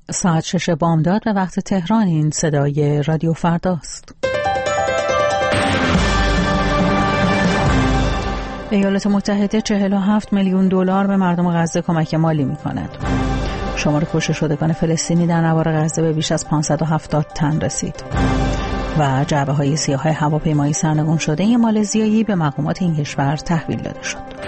ساعت 6 بامداد به وقت تهران. این صدای رادیو فرداست. ایالات متحده 47 میلیون دلار به مردم غزه کمک مالی می‌کند. شمار کشته شدگان فلسطینی در نوار غزه به بیش از 570 تن رسید. و جعبه‌های سیاه هواپیمایی سرنگون شده مالزیایی به مقامات این کشور تحویل داده شد.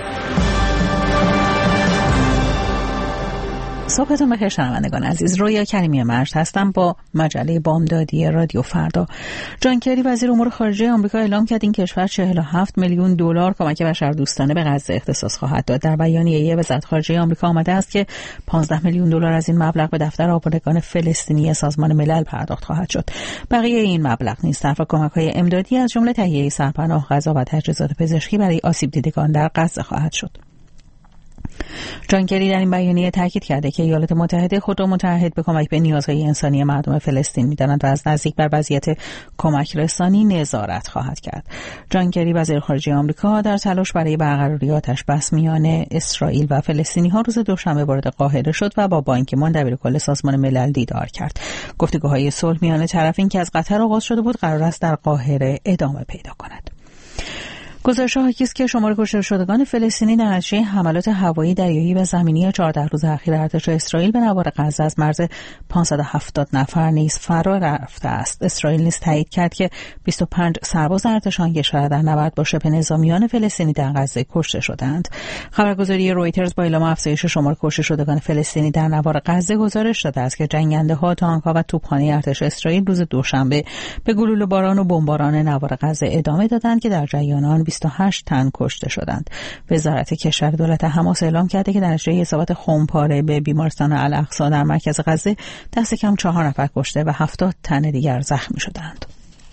صبحتون بخیر شنوندگان عزیز. رویا کریمی مرد هستم با مجله بامدادی رادیو فردا. جان کری وزیر امور خارجه آمریکا اعلام کرد این کشور 47 میلیون دلار کمک بشردوستانه به غزه اختصاص خواهد داد. در بیانیه وزارت خارجه آمریکا آمده است که 15 میلیون دلار از این مبلغ به دفتر آوارگان فلسطینی سازمان ملل پرداخت خواهد شد. بقیه این مبلغ نیز صرف کمک‌های امدادی از جمله تهیه سرپناه، غذا و تجهیزات پزشکی برای آسیب دیدگان در غزه خواهد شد. جان کری در این بیانیه تاکید کرده که ایالات متحده خود را متعهد به کمک به نیازهای انسانی مردم فلسطین می‌دانند و از نزدیک بر وضعیت کمک رسانی نظارت خواهد کرد. جان کری وزیر خارجه آمریکا در تلاش برای برقراری آتش‌بس میان اسرائیل و فلسطینی‌ها روز دوشنبه وارد قاهره شد و با بان کی مون دبیرکل سازمان ملل دیدار کرد. گفتگوهای صلح میان طرفین که از قطر آغاز شده بود قرار است در قاهره ادامه پیدا کند. گزارش‌ها حاکی است که شمار کشته شدگان فلسطینی در نتیجه حملات هوایی، دریایی و زمینی 14 روز اخیر ارتش اسرائیل به نوار غزه از مرز 570 نفر نیز فرا رفته است. اسرائیل نیز تایید کرد که 25 سرباز ارتش آن کشور در نبرد با شبه نظامیان فلسطینی در غزه کشته شدند. خبرگزاری رویترز با اعلام افزایش شمار کشته شدگان فلسطینی در نوار غزه گزارش داده است که جنگنده‌ها، تانک‌ها و توپخانه ارتش اسرائیل روز دوشنبه به گلوله‌باران و بمباران نوار غزه ادامه دادند که در جریان آن 28 تن کشته شدند. وزارت کشور دولت حماس اعلام کرده که در نتیجه اصابت خمپاره به بیمارستان الاقصی در مرکز غزه دست کم 4 نفر کشته و 70 تن دیگر زخمی شدند.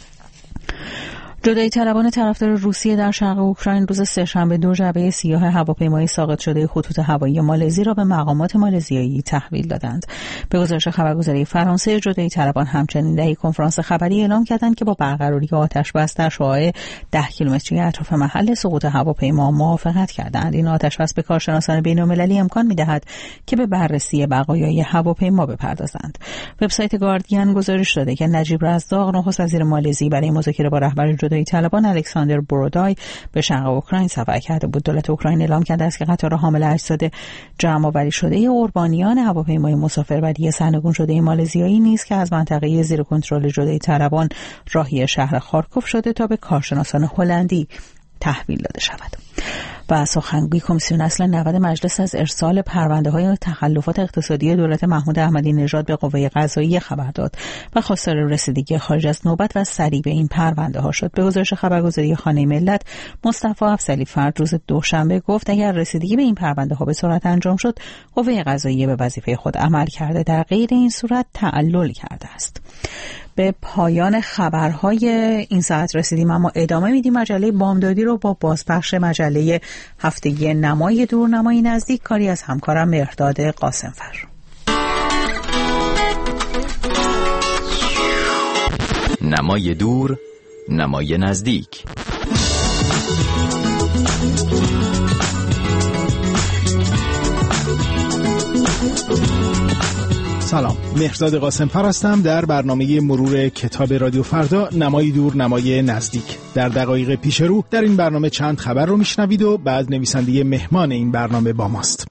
جدایی طلبان طرفدار روسیه در شرق اوکراین روز سه‌شنبه 2 جعبه سیاه هواپیمایی ساقط شده خطوط هوایی مالزی را به مقامات مالزیایی تحویل دادند. به گزارش خبرگزاری فرانسه، جدایی طلبان همچنین در یک کنفرانس خبری اعلام کردند که با برقراری آتش‌بس در شعاع 10 کیلومتری اطراف محل سقوط هواپیما موافقت کردند. این آتش‌بس به کارشناسان بین‌المللی امکان می‌دهد که به بررسی بقایای هواپیما بپردازند. وبسایت گاردین گزارش داده که نجیب رزاق، نخست وزیر مالزی، برای مذاکره با رهبر جدایی طلبان الکساندر برودای به شرق اوکراین سفر کرده بود. دولت اوکراین اعلام کرده است که قطار حامل اجساد جمع‌آوری شده قربانیان هواپیمای مسافربری سرنگون شده مالزیایی نیز که از منطقه زیر کنترل جدایی طلبان راهی شهر خارکوف شده تا به کارشناسان هلندی تحویل داده شود. و سخنگوی کمیسیون اصل 90 مجلس از ارسال پرونده‌های تخلفات اقتصادی دولت محمود احمدی نژاد به قوه قضاییه خبر داد و خواستار رسیدگی خارج از نوبت و سریع به این پرونده‌ها شد. به گزارش خبرگزاری خانه ملت، مصطفی افضلی فرد روز دوشنبه گفت اگر رسیدگی به این پرونده‌ها به سرعت انجام شد، قوه قضاییه به وظیفه خود عمل کرده، در غیر این صورت تعلل کرده است. به پایان خبرهای این ساعت رسیدیم، اما ادامه میدیم مجله بامدادی رو با بازپخش مجله هفتگی نمای دور نمای نزدیک، کاری از همکارم مهرداد قاسمفر. نمای دور نمای نزدیک. سلام، مهرداد قاسمفر هستم در برنامه مرور کتاب رادیو فردا، نمای دور نمای نزدیک. در دقایق پیش رو در این برنامه چند خبر رو میشنوید و بعد نویسنده مهمان این برنامه با ماست.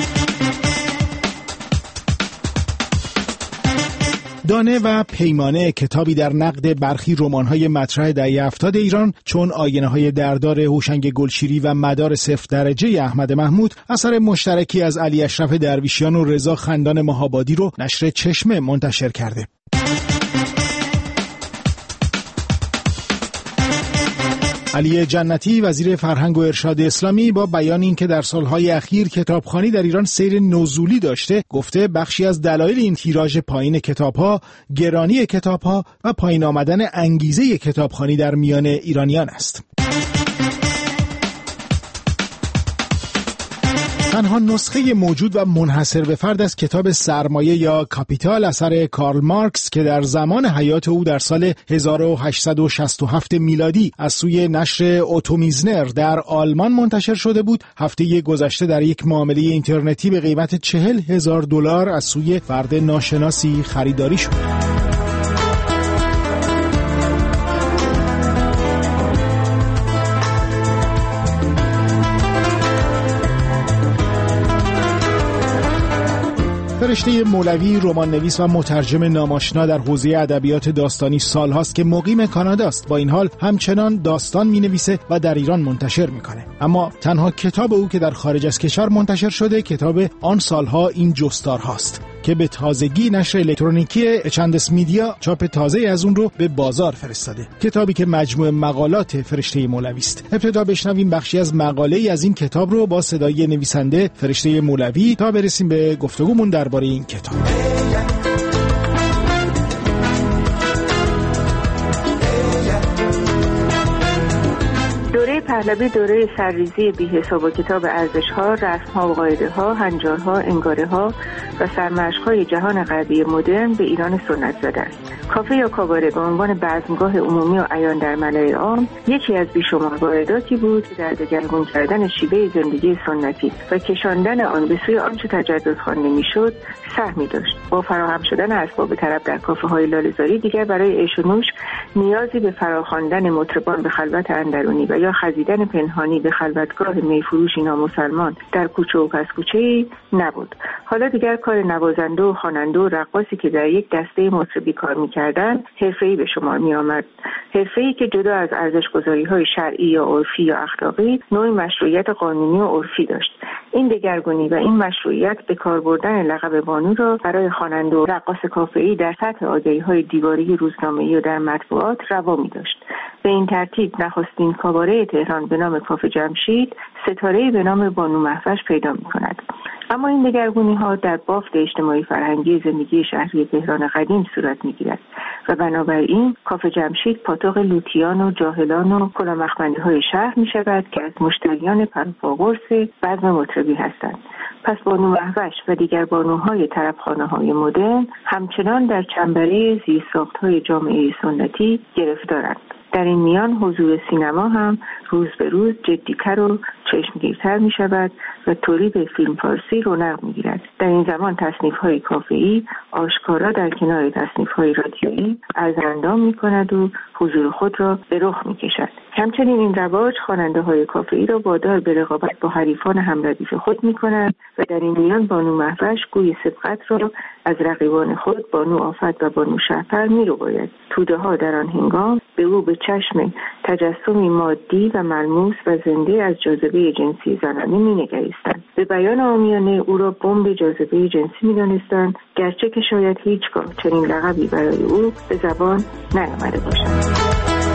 دانه و پیمانه، کتابی در نقد برخی رمان‌های مطرح دهه 70 ایران چون آینه‌های دردار هوشنگ گلشیری و مدار 0 درجه احمد محمود، اثر مشترکی از علی اشرف درویشیان و رضا خندان مهابادی رو نشر چشمه منتشر کرده. علی جنتی، وزیر فرهنگ و ارشاد اسلامی، با بیان اینکه در سالهای اخیر کتابخوانی در ایران سیر نزولی داشته، گفته بخشی از دلایل این تیراژ پایین کتاب‌ها، گرانی کتاب‌ها و پایین آمدن انگیزه کتابخوانی در میان ایرانیان است. تنها نسخه موجود و منحصر به فرد از کتاب سرمایه یا کاپیتال اثر کارل مارکس که در زمان حیات او در سال 1867 میلادی از سوی نشر اوتومیزنر در آلمان منتشر شده بود، هفته گذشته در یک معامله اینترنتی به قیمت $40,000 از سوی فرد ناشناسی خریداری شد. فرشته مولوی رمان نویس و مترجم ناماشنا در حوزه ادبیات داستانی سالهاست که مقیم کاناداست. با این حال همچنان داستان می‌نویسه و در ایران منتشر می‌کنه. اما تنها کتاب او که در خارج از کشور منتشر شده کتاب آن سالها این جستارهاست که به تازگی نشر الکترونیکی اچندس میدیا چاپ تازه از اون رو به بازار فرستاده. کتابی که مجموعه مقالات فرشته مولوی است. ابتدا بشنویم بخشی از مقاله‌ای از این کتاب رو با صدای نویسنده فرشته مولوی تا برسیم به گفتگومون درباره این کتاب. دوره پهلوی دوره سرریزی بی‌حساب و کتاب ارزش‌ها، رسم‌ها و قاعده‌ها، هنجارها، انگاره‌ها و سرمشق‌های جهان غربی مدرن به ایران سنت زده است. کافه یا کاباره به عنوان بزمگاه عمومی و عیان در ملأ عام یکی از بیشمار وارداتی بود که در دگرگون کردن شیوه زندگی سنتی و کشاندن آن به سوی آنچه تجدد خوانده می‌شد سهمی داشت. با فراهم شدن اسباب طرب در کافه‌های لاله‌زاری دیگر برای عیش و نوش نیازی به فراخواندن مطربان به خلوت اندرونی و یا خزیدن پنهانی به خلوتگاه میفروشی نامسلمان در کوچه و پس کوچه‌ای نبود. حالا دیگر کار نوازنده و خواننده و رقاصی که در یک دسته مطربی کار می‌کردند حرفه‌ای به شمار می‌آمد. حرفه‌ای که جدا از ارزش‌گذاری‌های شرعی یا عرفی یا اخلاقی نوعی مشروعیت قانونی و عرفی داشت. این دگرگونی و این مشروعیت به کار بردن لقب بانو را برای خواننده و رقاص کافه‌ای در سطح آگهی‌های دیواری روزنامه‌ای و در مطبوعات روا می‌داشت. به این ترتیب نخستین کاباره تهران به نام کافه جمشید ستاره‌ای به نام بانو مهوش پیدا می‌کند. اما این دگرگونی‌ها در بافت اجتماعی فرهنگی زندگی شهری تهران قدیم صورت می‌گیرد و بنابراین کافه جمشید پاتوق لوتیان و جاهلان و کلامخمندی‌های شهر می‌شود که از مشتریان پرپاقرص بزم مطربی هستند. پس بانو مهوش و دیگر بانوهای طربخانه‌های مدرن همچنان در چنبره زیرساخت‌های جامعه سنتی گرفتارند. در این میان حضور سینما هم روز به روز جدی‌تر و چشمگیرتر می شود و تولید فیلم فارسی رونق می گیرد. در این زمان تصنیف‌های کافه‌ای آشکارا در کنار تصنیف‌های رادیویی ارزاندام می کند و حضور خود را به رخ می کشد. همچنین این رواج خواننده‌های کافه‌ای را وادار به رقابت با حریفان همردیف خود می کند و در این میان بانو مهوش گوی سبقت را از رقیبان خود بانو آفت و بانو شهپر می رو باید. توده ها در آن هنگام به او به چشم تجسمی مادی و ملموس و زنده از جاذبه جنسی زنانه می نگریستند. به بیان عامیانه او را بمب جاذبه جنسی می دانستند، گرچه که شاید هیچگاه چنین لقبی برای او به زبان نیامده باشد.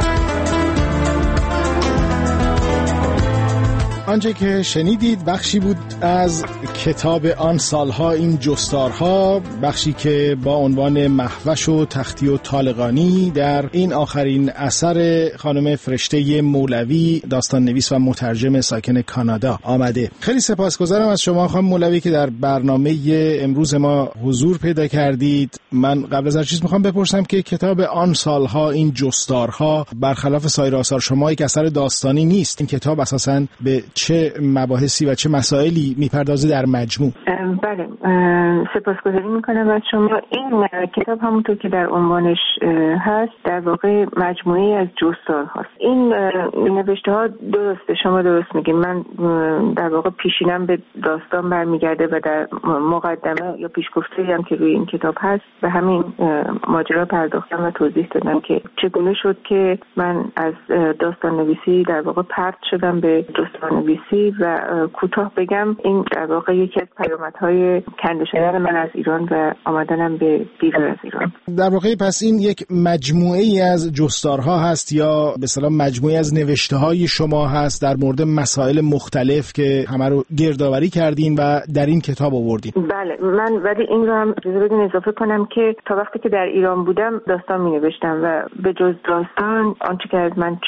آنچه که شنیدید بخشی بود از کتاب آن سالها این جستارها، بخشی که با عنوان مهوش و تختی و طالقانی در این آخرین اثر خانم فرشته مولوی داستان نویس و مترجم ساکن کانادا آمده. خیلی سپاسگزارم از شما خانم مولوی که در برنامه امروز ما حضور پیدا کردید. من قبل از هر چیز میخوام بپرسم که کتاب آن سالها این جستارها برخلاف سایر آثار شما یک اثر داستانی نیست. این کتاب اساساً به چه مباحثی و چه مسائلی میپردازه در مجموع؟ بله، سپاسگزاری میکنم از شما. این کتاب همونطور که در عنوانش هست در واقع مجموعه از جستار هست. این نوشته ها درسته، شما درست میگین. من در واقع پیشینم به داستان برمیگرده و در مقدمه یا پیشگفته هم که روی این کتاب هست به همین ماجرا پرداختم و توضیح دادم که چگونه شد که من از داستان نویسی در واقع پرت شدم به جستار نویسی و کوتاه بگم این در واقع یکی از پیامدهای کنده شدن من از ایران و آمدنم به بیرون از ایران. در واقع پس این یک مجموعه ای از جستارها هست یا به اصطلاح مجموعه از نوشته های شما هست در مورد مسائل مختلف که همه رو گردآوری کردین و در این کتاب آوردین؟ بله، من ولی این رو هم اجازه بدین اضافه کنم که تا وقتی که در ایران بودم داستان می نوشتم و به جز داستان آنچه که از من چاپ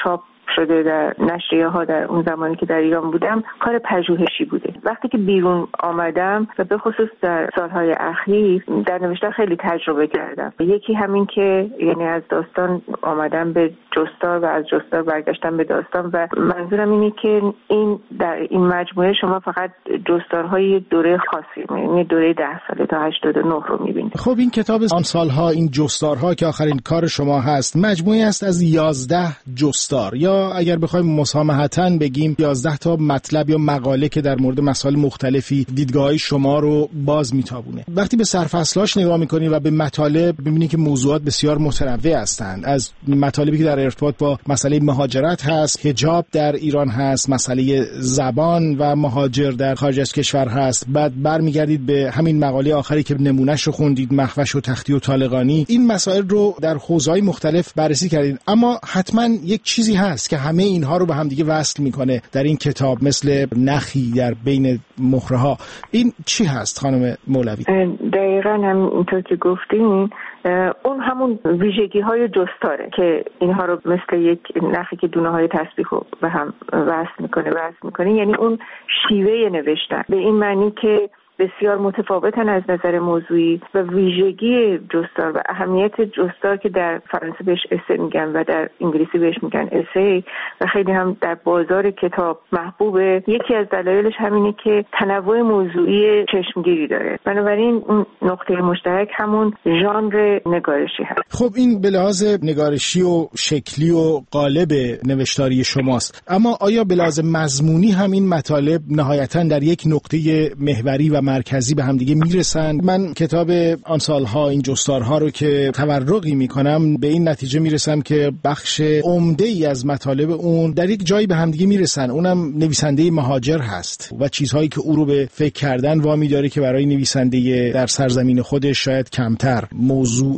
شده در نشریه‌ها در اون زمانی که در ایران بودم کار پژوهشی بوده. وقتی که بیرون آمدم و به خصوص در سالهای اخیر در نوشتن خیلی تجربه کردم. یکی همین که یعنی از داستان آمدم به جستار و از جستار برگشتم به داستان و منظورم اینه که این در این مجموعه شما فقط جستارهای دوره خاصی، یعنی دوره 10 ساله تا 89 رو می‌بینید. خب این کتاب آن سالها، این جستارها که آخرین کار شما هست، مجموعه است از 11 جستار، یا اگر بخوایم مسامحتاً بگیم 11 تا مطلب یا مقاله که در مورد مسائل مختلفی دیدگاه‌های شما رو باز میتابونه. وقتی به سرفصلاش نگاه می‌کنید و به مطالب ببینید که موضوعات بسیار متنوع هستند، از مطالبی که در ارتباط با مسئله مهاجرت هست، حجاب در ایران هست، مسئله زبان و مهاجر در خارج از کشور هست، بعد برمیگردید به همین مقاله آخری که نمونهش رو خوندید، مخفش و تختی و طالقانی. این مسائل رو در حوزه‌های مختلف بررسی کردید، اما حتما یک چیزی هست که همه اینها رو به هم دیگه وصل میکنه در این کتاب، مثل نخی در بین مهره‌ها. این چی هست خانم مولوی؟ دقیقاً همینطور که گفتین، اون همون ویژگی‌های جستاره که اینها رو مثل یک نخی که دونه‌های تسبیح رو به هم وصل میکنه، یعنی اون شیوه نوشتن به این معنی که بسیار متفاوتن از نظر موضوعی و ویژگی جستار و اهمیت جستار که در فرانسه بهش اسه میگن و در انگلیسی بهش میگن اسه و خیلی هم در بازار کتاب محبوبه. یکی از دلایلش همینه که تنوع موضوعی چشمگیری داره. بنابراین اون نقطه مشترک همون ژانر نگارشی هست. خب این به لحاظ نگارشی و شکلی و قالب نوشتاری شماست، اما آیا به لحاظ مضمونی هم این مطالب نهایتاً در یک نقطه محوری و مرکزی به هم دیگه میرسن؟ من کتاب آن سالها، این جستارها رو که تورقی میکنم به این نتیجه میرسم که بخش عمده ای از مطالب اون در یک جایی به هم دیگه میرسن. اونم نویسنده مهاجر هست و چیزهایی که او رو به فکر کردن وامی داره که برای نویسنده در سرزمین خودش شاید کمتر موضوع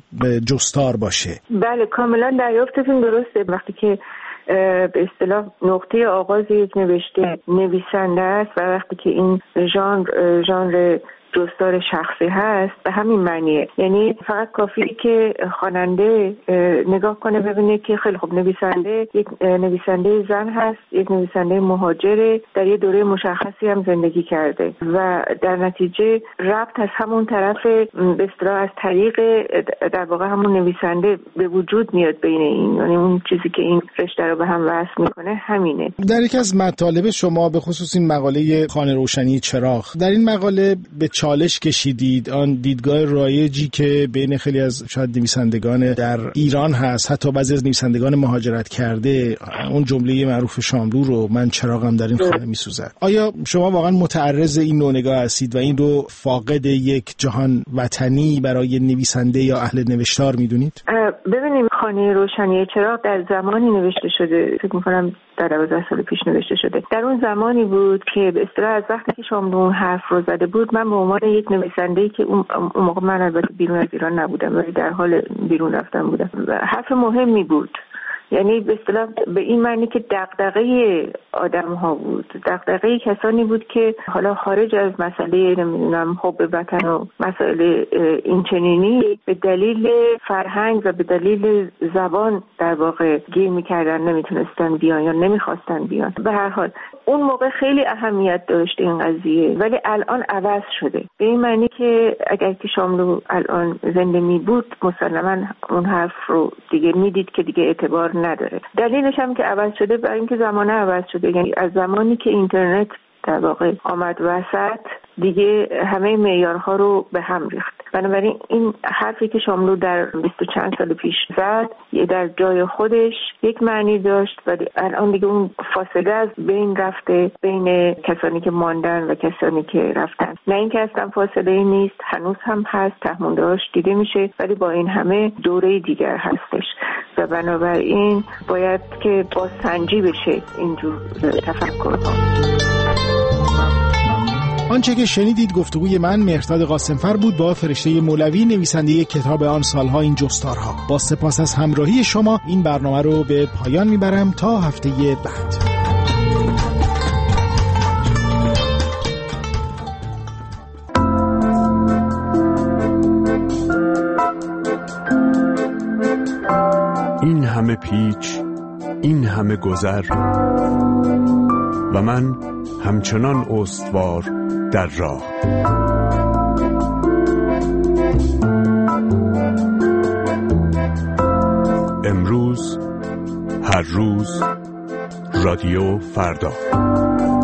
جستار باشه. بله، کاملا دریافتتون درسته. وقتی که به اصطلاح نقطه آغاز یک نویسنده است و وقتی که این ژانر جستار شخصی هست به همین معنیه، یعنی فقط کافیه که خواننده نگاه کنه ببینه که خیلی خوب نویسنده یک نویسنده زن هست، یک نویسنده مهاجره، در یه دوره مشخصی هم زندگی کرده و در نتیجه ربط از همون طرف به اصطلاح از طریق در واقع همون نویسنده به وجود میاد بین این، یعنی اون چیزی که این رشته رو به هم وصل میکنه همینه. در یکی از مطالب شما به خصوص این مقاله خانه روشنی چراغ، در این مقاله به چالش کشیدید آن دیدگاه رایجی که بین خیلی از شاید نویسندگان در ایران هست، حتی بعضی از نویسندگان مهاجرت کرده، اون جمله معروف شاملو رو، من چراغم در این خانه میسوزد. آیا شما واقعا متعرض این نوع نگاه هستید و این رو فاقد یک جهان وطنی برای نویسنده یا اهل نوشتار میدونید؟ ببینیم، خانه روشنی چراغ در زمانی نوشته شده، فکر می‌کنم در 12 سال پیش نوشته شده. در اون زمانی بود که به اصطلاح از وقتی که شاملو اون حرف رو زده بود، من به عنوان یک نویسنده‌ای که اون موقع من البته بیرون از ایران نبودم ولی در حال بیرون رفتن بودم، حرف مهمی بود. یعنی به اصطلاح به این معنی که دغدغه آدم‌ها بود، دغدغه کسانی بود که حالا خارج از مسئله نمیدونم حب وطن و مسائل اینچنینی به دلیل فرهنگ و به دلیل زبان در واقع گیر می‌کردن، نمیتونستن بیان یا نمیخواستن بیان. به هر حال اون موقع خیلی اهمیت داشت این قضیه، ولی الان عوض شده. به این معنی که اگر که شاملو الان زنده می بود مسلماً اون حرف رو دیگه میدید که دیگه اعتبار نداره. دلیلش هم که عوض شده برای اینکه زمانه عوض شده، یعنی از زمانی که اینترنت در واقع آمد وسط دیگه همه معیارها رو به هم ریخت. بنابراین این حرفی که شاملو در 20 چند سال پیش زد یه در جای خودش یک معنی داشت و الان دیگه اون فاصله از بین رفته بین کسانی که ماندن و کسانی که رفتن. نه اینکه اصلا فاصله نیست، هنوز هم هست، تهموندهاش دیده میشه، ولی با این همه دوره دیگر هستش و بنابراین باید که بازسنجی بشه اینجور تفکرها. آنچه که شنیدید گفتگوی من مهرداد قاسمفر بود با فرشته مولوی، نویسنده کتاب آن سالها این جستارها. با سپاس از همراهی شما این برنامه رو به پایان میبرم تا هفته بعد. این همه پیچ این همه گذر و من همچنان استوار در راه. امروز، هر روز، رادیو فردا.